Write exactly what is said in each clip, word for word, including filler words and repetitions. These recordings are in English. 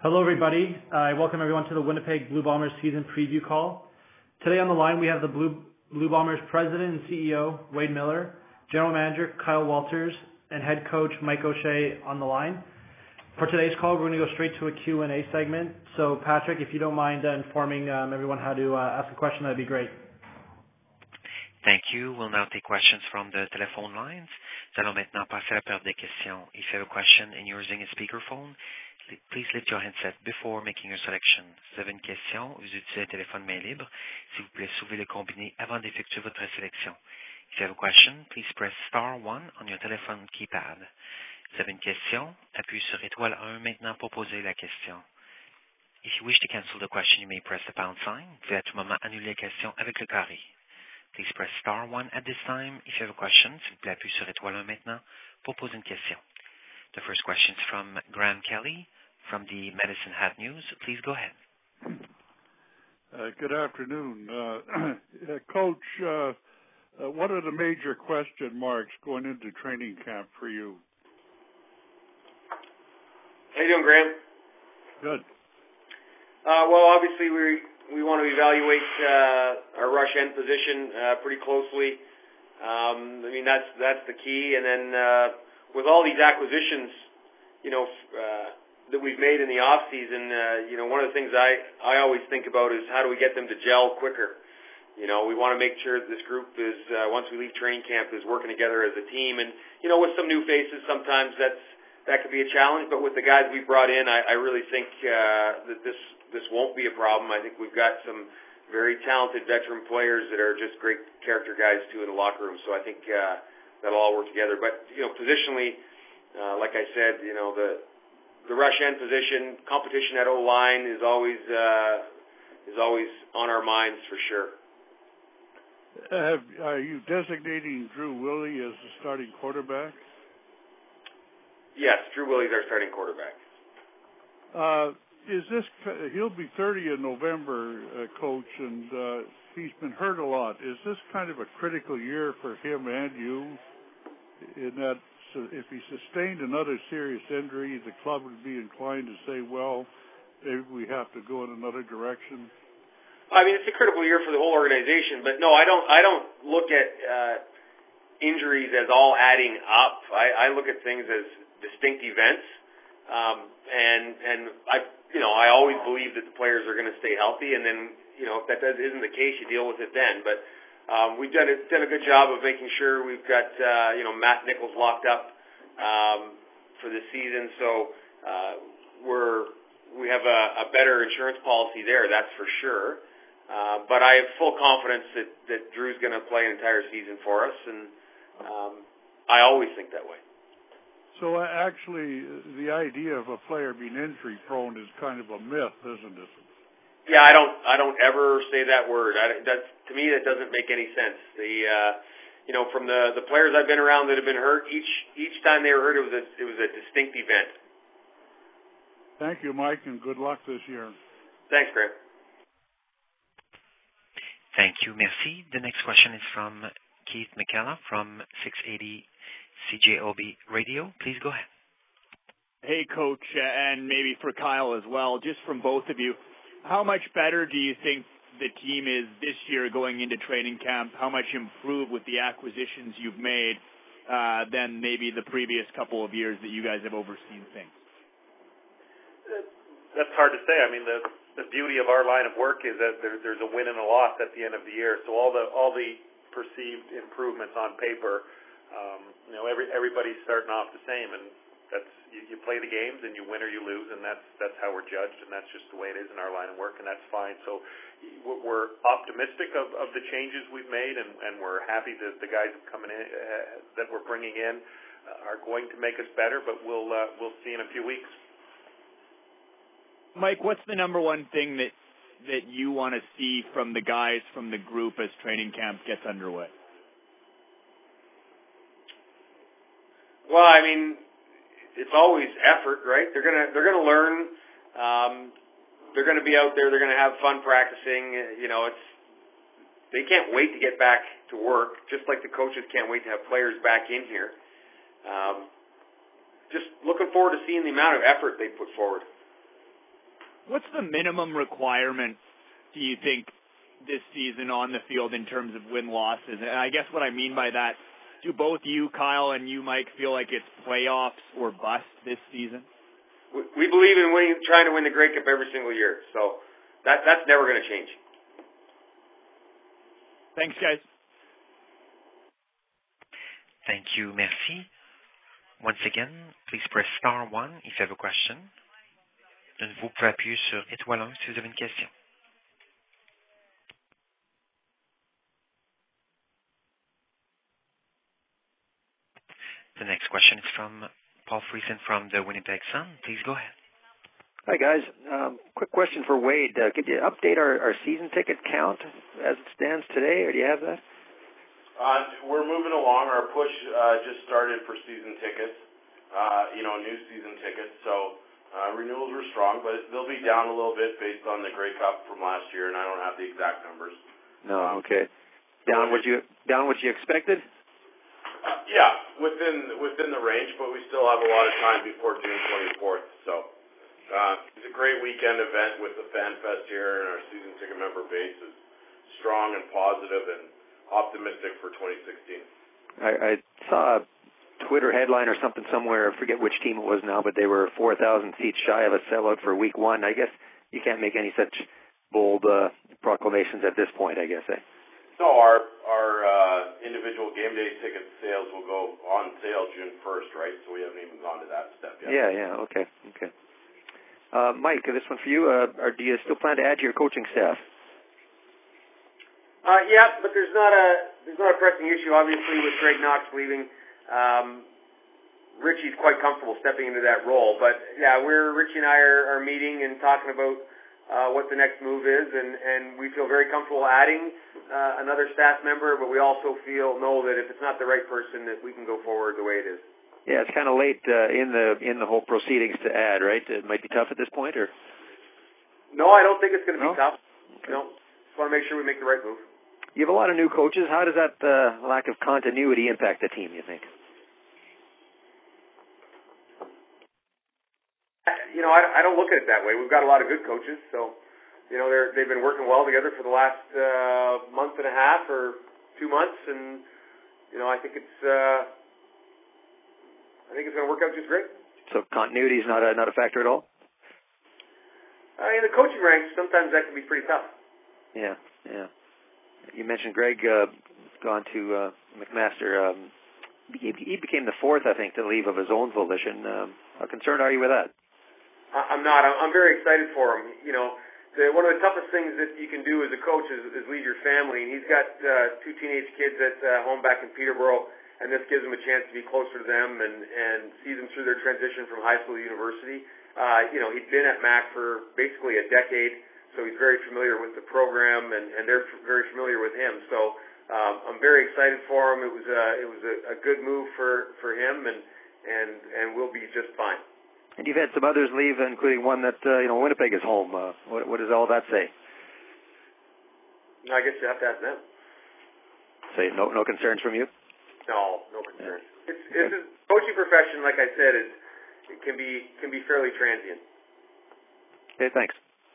Hello, everybody. I uh, welcome everyone to the Winnipeg Blue Bombers season preview call. Today on the line, we have the Blue, Blue Bombers president and C E O, Wade Miller, general manager, Kyle Walters, and head coach, Mike O'Shea, on the line. For today's call, we're going to go straight to a Q and A segment. So, Patrick, if you don't mind uh, informing um, everyone how to uh, ask a question, that'd be great. Thank you. We'll now take questions from the telephone lines. Nous allons maintenant passer à la période des questions. If you have a question and you're using a speakerphone, please lift your handset before making your selection. Si vous avez une question, vous utilisez un téléphone main libre. S'il vous plaît, soulevez le combiné avant d'effectuer votre sélection. If you have a question, please press star one on your telephone keypad. Si vous avez une question, appuyez sur étoile un maintenant pour poser la question. If you wish to cancel the question, you may press the pound sign. Vous pouvez à tout moment annuler la question avec le carré. Please press star one at this time if you have a question. S'il vous plaît, appuyez sur étoile un maintenant pour poser une question. The first question is from Graham Kelly from the Medicine Hat News. Please go ahead. Uh, good afternoon. Uh, uh, Coach, uh, uh, what are the major question marks going into training camp for you? How you doing, Graham? Good. Uh, well, obviously, we we want to evaluate uh, our rush end position uh, pretty closely. Um, I mean, that's that's the key. And then uh, with all these acquisitions, you know, uh, that we've made in the off season, uh, you know, one of the things I I always think about is how do we get them to gel quicker. You know, we want to make sure that this group is uh, once we leave training camp is working together as a team. And you know, with some new faces, sometimes that's that could be a challenge. But with the guys we brought in, I, I really think uh, that this. This won't be a problem. I think we've got some very talented veteran players that are just great character guys, too, in the locker room. So I think uh, that'll all work together. But, you know, positionally, uh, like I said, you know, the the rush end position, competition at O-line is always, uh, is always on our minds for sure. Have, are you designating Drew Willie as the starting quarterback? Yes, Drew Willie's our starting quarterback. Uh Is this, he'll be thirty in November, uh, Coach, and uh, he's been hurt a lot. Is this kind of a critical year for him and you in that so if he sustained another serious injury, the club would be inclined to say, well, maybe we have to go in another direction? I mean, it's a critical year for the whole organization, but no, I don't I don't look at uh, injuries as all adding up. I, I look at things as distinct events, um, and, and I You know, I always believe that the players are going to stay healthy, and then, you know, if that does, isn't the case, you deal with it then. But um, we've done a, done a good job of making sure we've got, uh, you know, Matt Nichols locked up um, for the season. So uh, we're we have a, a better insurance policy there, that's for sure. Uh, but I have full confidence that, that Drew's going to play an entire season for us, and um, I always think that way. So actually, the idea of a player being injury-prone is kind of a myth, isn't it? Yeah, I don't, I don't ever say that word. I, that's to me, that doesn't make any sense. The, uh, you know, from the, the players I've been around that have been hurt, each each time they were hurt, it was a it was a distinct event. Thank you, Mike, and good luck this year. Thanks, Graham. Thank you, merci. The next question is from Keith McKellar from six eighty C J O B Radio. Please go ahead. Hey, Coach, and maybe for Kyle as well, just from both of you, how much better do you think the team is this year going into training camp? How much improved with the acquisitions you've made uh, than maybe the previous couple of years that you guys have overseen things? That's hard to say. I mean, the, the beauty of our line of work is that there, there's a win and a loss at the end of the year. So all the all the perceived improvements on paper, Um, you know, every everybody's starting off the same, and that's you, you play the games and you win or you lose, and that's that's how we're judged, and that's just the way it is in our line of work, and that's fine. So we're optimistic of, of the changes we've made, and, and we're happy that the guys coming in uh, that we're bringing in uh, are going to make us better, but we'll uh, we'll see in a few weeks. Mike, what's the number one thing that that you want to see from the guys from the group as training camp gets underway? Well, I mean, it's always effort, right? They're gonna they're gonna learn. Um, they're gonna be out there. They're gonna have fun practicing. You know, it's they can't wait to get back to work, just like the coaches can't wait to have players back in here. Um, just looking forward to seeing the amount of effort they put forward. what's the minimum requirement, do you think, this season on the field in terms of win-losses? And I guess what I mean by that, do both you, Kyle, and you, Mike, feel like it's playoffs or bust this season? We believe in winning, trying to win the Grey Cup every single year, so that that's never going to change. Thanks, guys. Thank you. Merci. Once again, please press star one if you have a question. De nouveau, vous pouvez appuyer sur étoile un si vous avez une question. The next question is from Paul Friesen from the Winnipeg Sun. Please go ahead. Hi, guys. Um, quick question for Wade. Uh, could you update our, our season ticket count as it stands today, or do you have that? Uh, we're moving along. Our push uh, just started for season tickets, uh, you know, new season tickets. So uh, renewals were strong, but they'll be down a little bit based on the Grey Cup from last year, and I don't have the exact numbers. No, Um, okay. Down what you down what you expected? Uh, yeah, within within the range, but we still have a lot of time before June twenty-fourth. So uh, it's a great weekend event with the Fan Fest here, and our season ticket member base is strong and positive and optimistic for twenty sixteen. I, I saw a Twitter headline or something somewhere. I forget which team it was now, but they were four thousand seats shy of a sellout for week one. I guess you can't make any such bold uh, proclamations at this point, I guess, eh? No, our our uh, individual game day ticket sales will go on sale June first, right? So we haven't even gone to that step yet. Yeah, yeah, okay, okay. Uh, Mike, this one for you. Uh, or do you still plan to add to your coaching staff? Uh, yeah, but there's not a there's not a pressing issue, obviously, with Greg Knox leaving. Um, Richie's quite comfortable stepping into that role, but yeah, we're Richie and I are, are meeting and talking about uh, what the next move is, and, and we feel very comfortable adding uh, another staff member, but we also feel know that if it's not the right person, that we can go forward the way it is. Yeah, it's kind of late uh, in the in the whole proceedings to add, right? It might be tough at this point, or no, I don't think it's going to be no? tough. Okay. No, just want to make sure we make the right move. You have a lot of new coaches. How does that uh, lack of continuity impact the team, you think? You know, I, I don't look at it that way. We've got a lot of good coaches, so, you know, they're, they've been working well together for the last uh, month and a half or two months, and, you know, I think it's, uh, I think it's going to work out just great. So continuity is not a, not a factor at all? Uh, in the coaching ranks, sometimes that can be pretty tough. Yeah, yeah. You mentioned Greg uh, gone to uh, McMaster. Um, he, he became the fourth, I think, to leave of his own volition. Um, how concerned are you with that? I'm not. I'm very excited for him. You know, the, one of the toughest things that you can do as a coach is, is lead your family. And he's got uh, two teenage kids at uh, home back in Peterborough, and this gives him a chance to be closer to them and, and see them through their transition from high school to university. Uh, you know, he'd been at M A C for basically a decade, so he's very familiar with the program, and, and they're f- very familiar with him. So um, I'm very excited for him. It was a, it was a, a good move for, for him, and, and, and we'll be just fine. And you've had some others leave, including one that, uh, you know, Winnipeg is home. Uh, what, what does all that say? I guess you have to ask them. Say no, no concerns from you? No, no concerns. Yeah. It's, it's a coaching profession, like I said, is it can be can be fairly transient. Okay, thanks.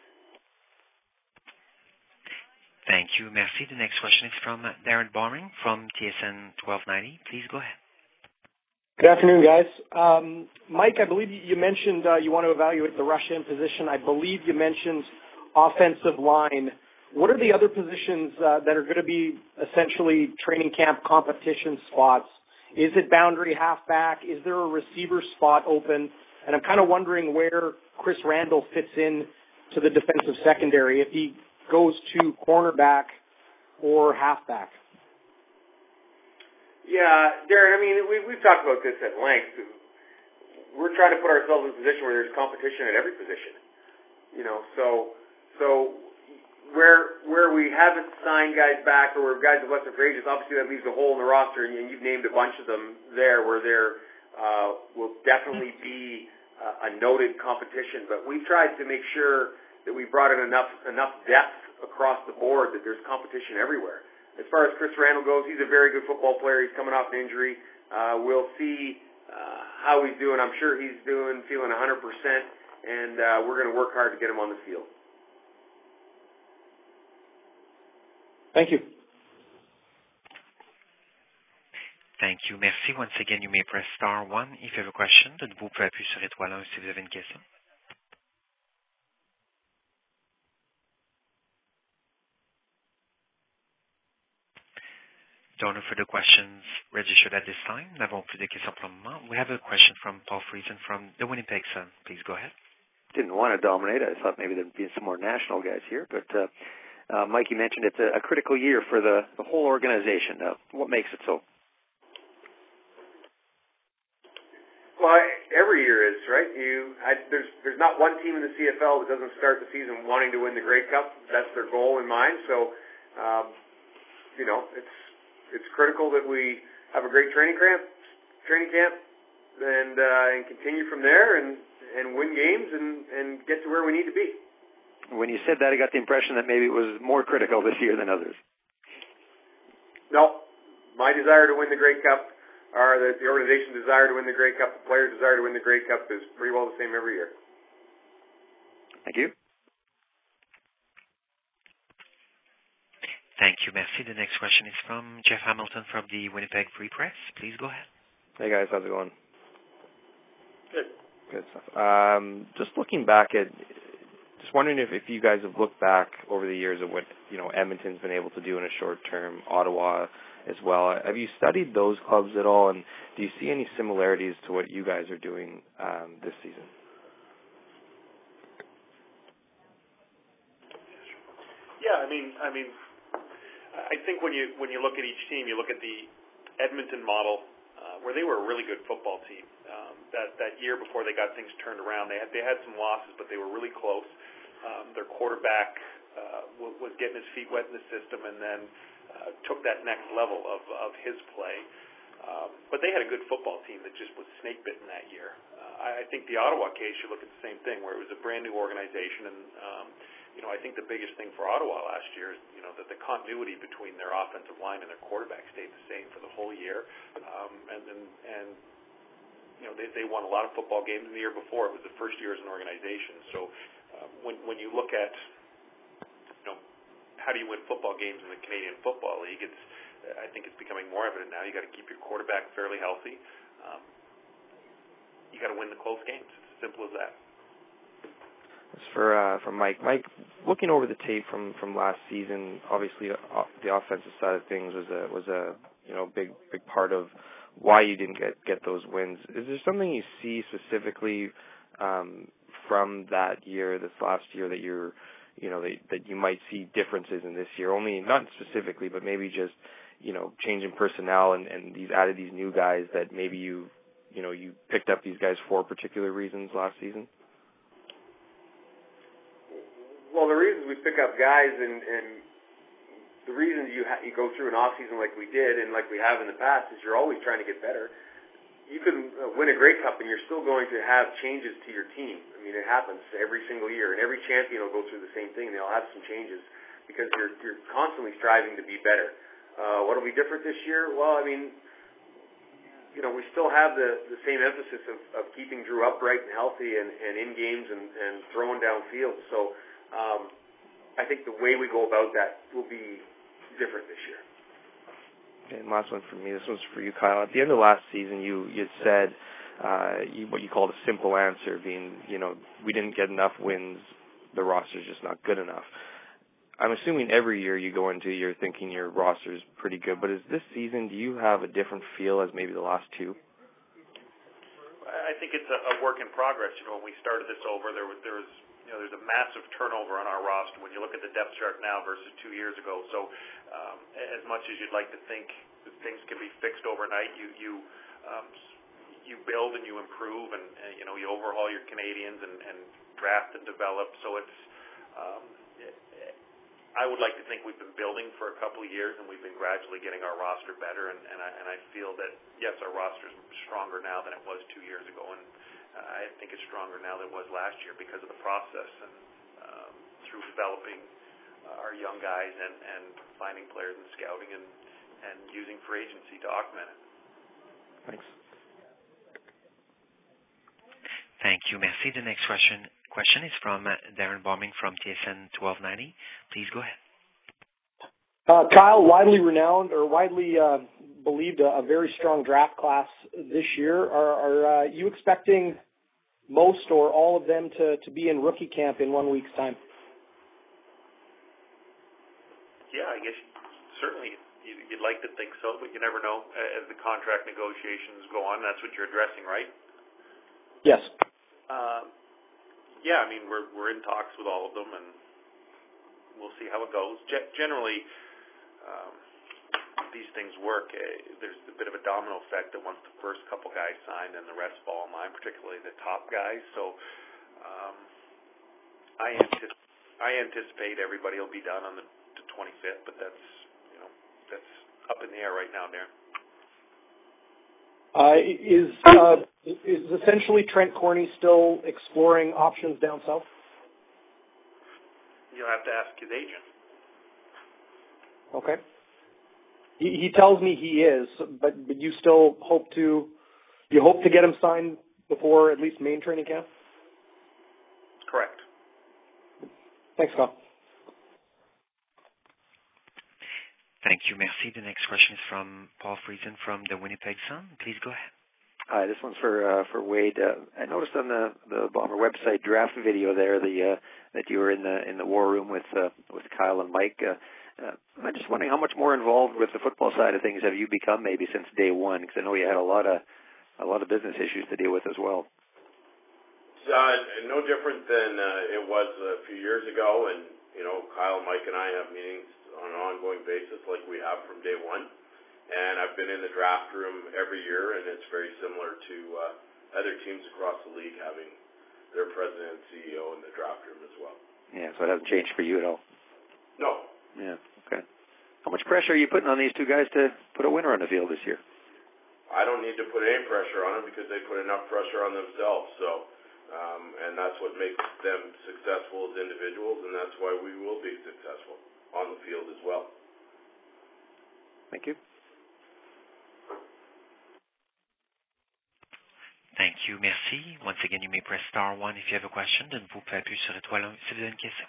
Thank you. Merci. The next question is from Darren Boring from T S N twelve ninety. Please go ahead. Good afternoon, guys. Um, Mike, I believe you mentioned uh, you want to evaluate the rush end position. I believe you mentioned offensive line. What are the other positions uh, that are going to be essentially training camp competition spots? Is it boundary halfback? Is there a receiver spot open? And I'm kind of wondering where Chris Randall fits in to the defensive secondary, if he goes to cornerback or halfback. Yeah, Darren, I mean, we, we've talked about this at length. We're trying to put ourselves in a position where there's competition at every position. You know, so so where where we haven't signed guys back or where guys have left for free agents, obviously that leaves a hole in the roster, and you've named a bunch of them there where there uh, will definitely be uh, a noted competition. But we've tried to make sure that we brought in enough enough depth across the board that there's competition everywhere. As far as Chris Randall goes, he's a very good football player. He's coming off an injury. Uh, we'll see uh, how he's doing. I'm sure he's doing, feeling one hundred percent and uh, we're going to work hard to get him on the field. Thank you. Thank you. Merci. Once again, you may press star one if you have a question. De nouveau, vous pouvez appuyer sur étoile un si vous avez une question. Don't know further questions registered at this time. Nous n'avons plus de questions pour le moment. We have a question from Paul Friesen from the Winnipeg Sun. Please go ahead. Didn't want to dominate. I thought maybe there'd be some more national guys here, but uh, uh, Mike, you mentioned it's a, a critical year for the, the whole organization. Uh, what makes it so? Well, every year is, right? You, I, there's there's not one team in the C F L that doesn't start the season wanting to win the Grey Cup. That's their goal in mind. So, um, you know, it's it's critical that we have a great training camp, training camp, and uh, and continue from there and, and win games and, and get to where we need to be. When you said that, I got the impression that maybe it was more critical this year than others. No, my desire to win the Grey Cup, or the, the organization's desire to win the Grey Cup, the players' desire to win the Grey Cup is pretty well the same every year. Thank you. Thank you. Merci. The next question is from Jeff Hamilton from the Winnipeg Free Press. Please go ahead. Hey, guys. How's it going? Good. Good stuff. Um, just looking back at, just wondering if, if you guys have looked back over the years at what, you know, Edmonton's been able to do in a short term, Ottawa as well. Have you studied those clubs at all, and do you see any similarities to what you guys are doing um, this season? Yeah, I mean, I mean, I think when you when you look at each team, you look at the Edmonton model, uh, where they were a really good football team. Um, that that year before they got things turned around, they had they had some losses, but they were really close. Um, their quarterback uh, was, was getting his feet wet in the system, and then uh, took that next level of of his play. Um, but they had a good football team that just was snake bitten that year. Uh, I, I think the Ottawa case, you look at the same thing, where it was a brand new organization, and um, you know, I think the biggest thing for Ottawa last year is, you know, that the continuity between their offensive line and their quarterback stayed the same for the whole year. Um, and, and, and, you know, they, they won a lot of football games in the year before. It was the first year as an organization. So uh, when, when you look at, you know, how do you win football games in the Canadian Football League, it's, I think it's becoming more evident now. You got to keep your quarterback fairly healthy. Um, you got to win the close games. It's as simple as that. As for uh, for Mike, Mike, looking over the tape from, from last season, obviously uh, the offensive side of things was a was a you know big big part of why you didn't get, get those wins. Is there something you see specifically um, from that year, this last year, that you're you know that, that you might see differences in this year? Only not specifically, but maybe just you know changing personnel and, and these added these new guys that maybe you you know you picked up these guys for particular reasons last season. Well, the reasons we pick up guys and, and the reasons you ha- you go through an off season like we did and like we have in the past is you're always trying to get better. You can uh, win a Grey Cup and you're still going to have changes to your team. I mean, it happens every single year, and every champion will go through the same thing. They'll have some changes because you're you're constantly striving to be better. Uh, what will be different this year? Well, I mean, you know, we still have the, the same emphasis of, of keeping Drew upright and healthy and, and in games and, and throwing downfield. So. Um, I think the way we go about that will be different this year. Okay, and last one for me. This one's for you, Kyle. At the end of last season, you you said uh, you, what you called a simple answer, being you know we didn't get enough wins. The roster's just not good enough. I'm assuming every year you go into you're thinking your roster's pretty good, but is this season, do you have a different feel as maybe the last two? I think it's a, a work in progress. You know, when we started this over, there was there was you know there's a massive turnover on our roster when you look at the depth chart now versus two years ago. So, um, as much as you'd like to think that things can be fixed overnight, you you um, you build and you improve, and, and you know you overhaul your Canadians and, and draft and develop. So it's um, it, I would like to think we've been building for a couple of years, and we've been gradually getting our roster better. And, and I and I feel that yes, our roster is stronger now than it was two years ago, and I think it's stronger now than it was last year because of the process and um, through developing uh, our young guys and, and finding players and scouting and, and using free agency to augment it. Thanks. Thank you. Merci. The next question question is from Darren Bombing from T S N twelve ninety. Please go ahead. Uh, Kyle, widely renowned or widely uh, believed a, a very strong draft class this year. Are, are uh, you expecting most or all of them to, to be in rookie camp in one week's time? Yeah, I guess certainly you'd like to think so, but you never know as the contract negotiations go on. That's what you're addressing, right? Yes. Uh, yeah, I mean, we're we're in talks with all of them, and we'll see how it goes. Ge- generally, um, these things work. Uh, there's a bit of a domino effect that once the first couple guys sign, then the rest fall in line, particularly the top guys. So um, I, anticipate, I anticipate everybody will be done on the, the twenty-fifth, but that's you know that's up in the air right now, Darren. Uh, is uh, is essentially Trent Corney still exploring options down south? You'll have to ask his agent. Okay. He, he tells me he is, but, but you still hope to you hope to get him signed before at least main training camp? Correct. Thanks, Kyle. Thank you. Merci. The next question is from Paul Friesen from the Winnipeg Sun. Please go ahead. Hi, this one's for uh, for Wade. Uh, I noticed on the, the Bomber website draft video there the uh, that you were in the in the war room with uh, with Kyle and Mike. Uh, uh, I'm just wondering how much more involved with the football side of things have you become maybe since day one? Because I know you had a lot of a lot of business issues to deal with as well. Uh, no different than uh, it was a few years ago, and you know, Kyle, Mike, and I have meetings on an ongoing basis like we have from day one. And I've been in the draft room every year, and it's very similar to uh, other teams across the league having their president and C E O in the draft room as well. Yeah, so it hasn't changed for you at all? No. Yeah, okay. How much pressure are you putting on these two guys to put a winner on the field this year? I don't need to put any pressure on them because they put enough pressure on themselves. So, um, and that's what makes them successful as individuals, and that's why we will be successful on the field as well. Thank you. Thank you. Merci. Once again, you may press star one if you have a question. Then vous pouvez appuyer sur étoile un si vous avez une question.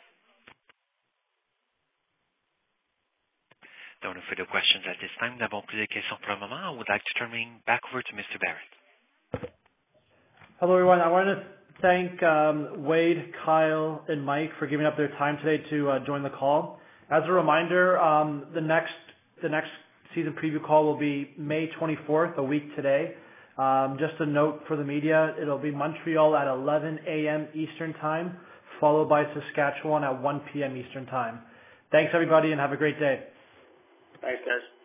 There are no further questions at this time. Nous n'avons plus de questions pour le moment. I would like to turn it back over to Mister Barrett. Hello, everyone. I want to thank um, Wade, Kyle, and Mike for giving up their time today to uh, join the call. As a reminder, um, the next the next season preview call will be May twenty-fourth, a week today. Um, just a note for the media, it'll be Montreal at eleven a.m. Eastern Time, followed by Saskatchewan at one p.m. Eastern Time. Thanks, everybody, and have a great day. Thanks, guys.